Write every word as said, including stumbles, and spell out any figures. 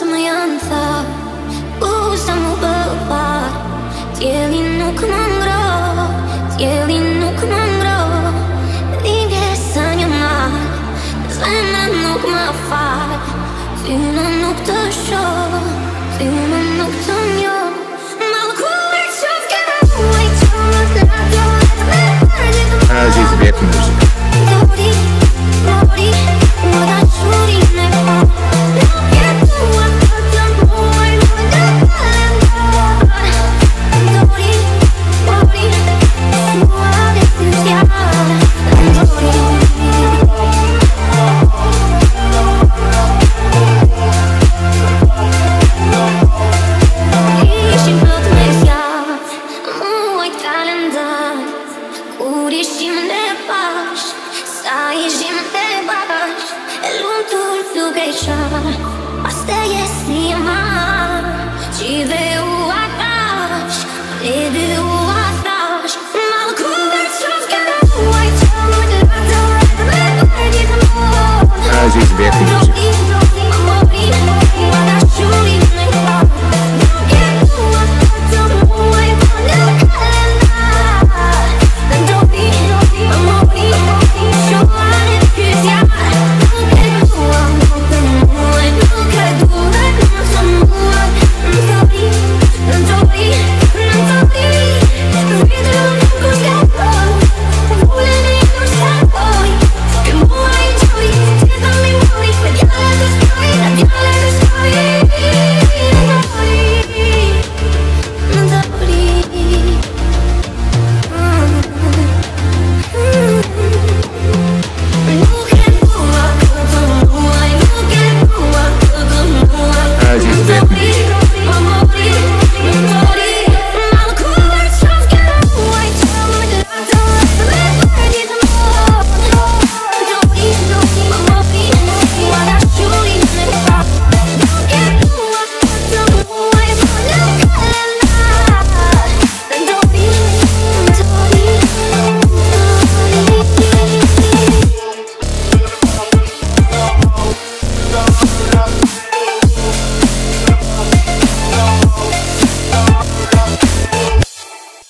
të më janë tha U sa mu bëvar Tjeli nuk më ngro Tjeli nuk më ngro Dhingë sa një marë Zemra nuk më fal Tyna nuk të shoh Tyna nuk të njoh Mallkuar qaf kena muaj Qaf të rato Здесь век музыка. Dori, dori Më da quri me po Nuk jetua të muaj Më da kalendar Dori, dori Mua dhe të zjarë Dori Ishim plot me zjarë Muaj kalendar Kur ishim ne bash Sa ishim ne bash E lumë tur duke i qarë